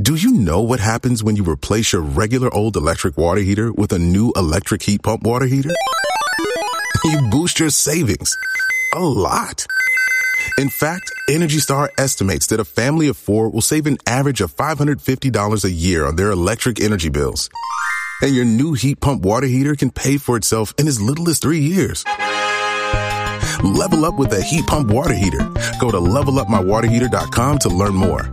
Do you know what happens when you replace your regular old electric water heater with a new electric heat pump water heater? You boost your savings a lot. In fact, Energy Star estimates that a family of 4 will save an average of $550 a year on their electric energy bills. And your new heat pump water heater can pay for itself in as little as 3 years. Level up with a heat pump water heater. Go to levelupmywaterheater.com to learn more.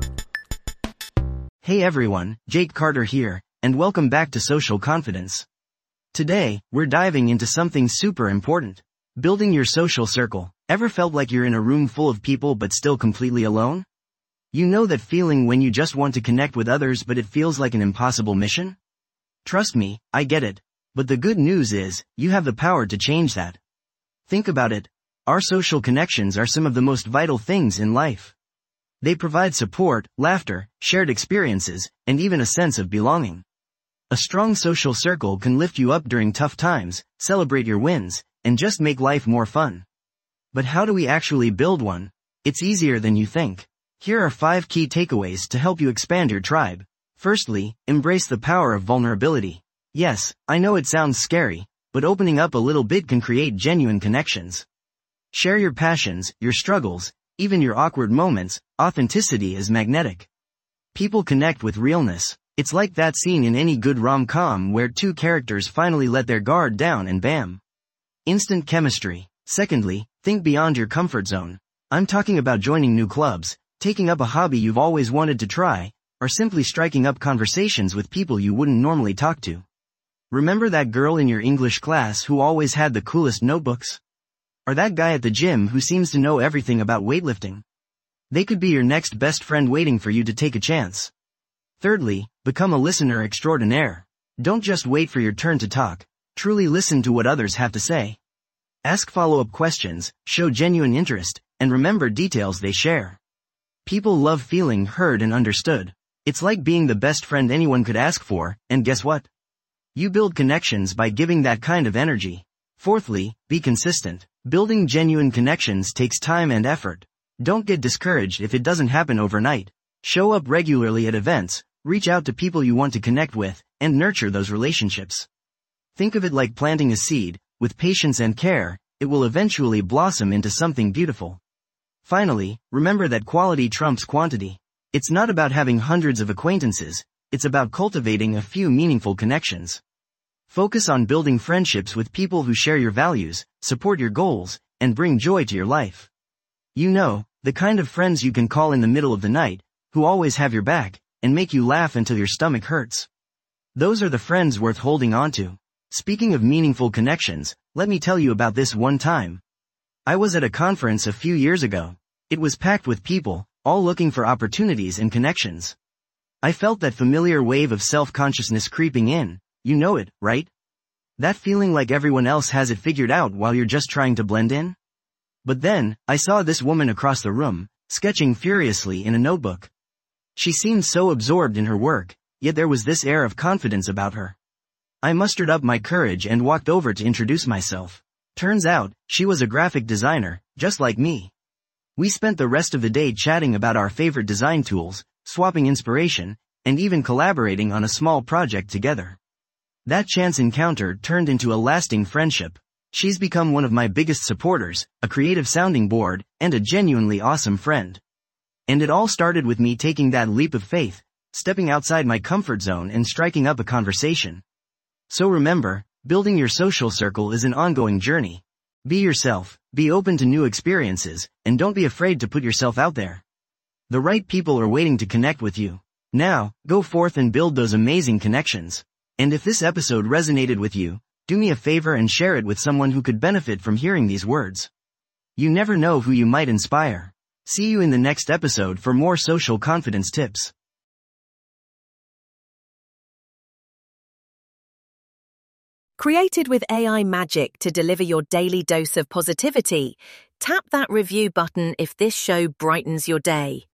Hey everyone, Jake Carter here, and welcome back to Social Confidence. Today, we're diving into something super important. Building your social circle. Ever felt like you're in a room full of people but still completely alone? You know that feeling when you just want to connect with others but it feels like an impossible mission? Trust me, I get it. But the good news is, you have the power to change that. Think about it. Our social connections are some of the most vital things in life. They provide support, laughter, shared experiences, and even a sense of belonging. A strong social circle can lift you up during tough times, celebrate your wins, and just make life more fun. But how do we actually build one? It's easier than you think. Here are 5 key takeaways to help you expand your tribe. Firstly, embrace the power of vulnerability. Yes, I know it sounds scary, but opening up a little bit can create genuine connections. Share your passions, your struggles, even your awkward moments. Authenticity is magnetic. People connect with realness. It's like that scene in any good rom-com where 2 characters finally let their guard down and bam. Instant chemistry. Secondly, think beyond your comfort zone. I'm talking about joining new clubs, taking up a hobby you've always wanted to try, or simply striking up conversations with people you wouldn't normally talk to. Remember that girl in your English class who always had the coolest notebooks? Or that guy at the gym who seems to know everything about weightlifting? They could be your next best friend waiting for you to take a chance. Thirdly, become a listener extraordinaire. Don't just wait for your turn to talk. Truly listen to what others have to say. Ask follow-up questions, show genuine interest, and remember details they share. People love feeling heard and understood. It's like being the best friend anyone could ask for, and guess what? You build connections by giving that kind of energy. Fourthly, be consistent. Building genuine connections takes time and effort. Don't get discouraged if it doesn't happen overnight. Show up regularly at events, reach out to people you want to connect with, and nurture those relationships. Think of it like planting a seed. With patience and care, it will eventually blossom into something beautiful. Finally, remember that quality trumps quantity. It's not about having hundreds of acquaintances, it's about cultivating a few meaningful connections. Focus on building friendships with people who share your values, support your goals, and bring joy to your life. You know, the kind of friends you can call in the middle of the night, who always have your back, and make you laugh until your stomach hurts. Those are the friends worth holding on to. Speaking of meaningful connections, let me tell you about this one time. I was at a conference a few years ago. It was packed with people, all looking for opportunities and connections. I felt that familiar wave of self-consciousness creeping in. You know it, right? That feeling like everyone else has it figured out while you're just trying to blend in? But then, I saw this woman across the room, sketching furiously in a notebook. She seemed so absorbed in her work, yet there was this air of confidence about her. I mustered up my courage and walked over to introduce myself. Turns out, she was a graphic designer, just like me. We spent the rest of the day chatting about our favorite design tools, swapping inspiration, and even collaborating on a small project together. That chance encounter turned into a lasting friendship. She's become one of my biggest supporters, a creative sounding board, and a genuinely awesome friend. And it all started with me taking that leap of faith, stepping outside my comfort zone and striking up a conversation. So remember, building your social circle is an ongoing journey. Be yourself, be open to new experiences, and don't be afraid to put yourself out there. The right people are waiting to connect with you. Now, go forth and build those amazing connections. And if this episode resonated with you, do me a favor and share it with someone who could benefit from hearing these words. You never know who you might inspire. See you in the next episode for more social confidence tips. Created with AI magic to deliver your daily dose of positivity, tap that review button if this show brightens your day.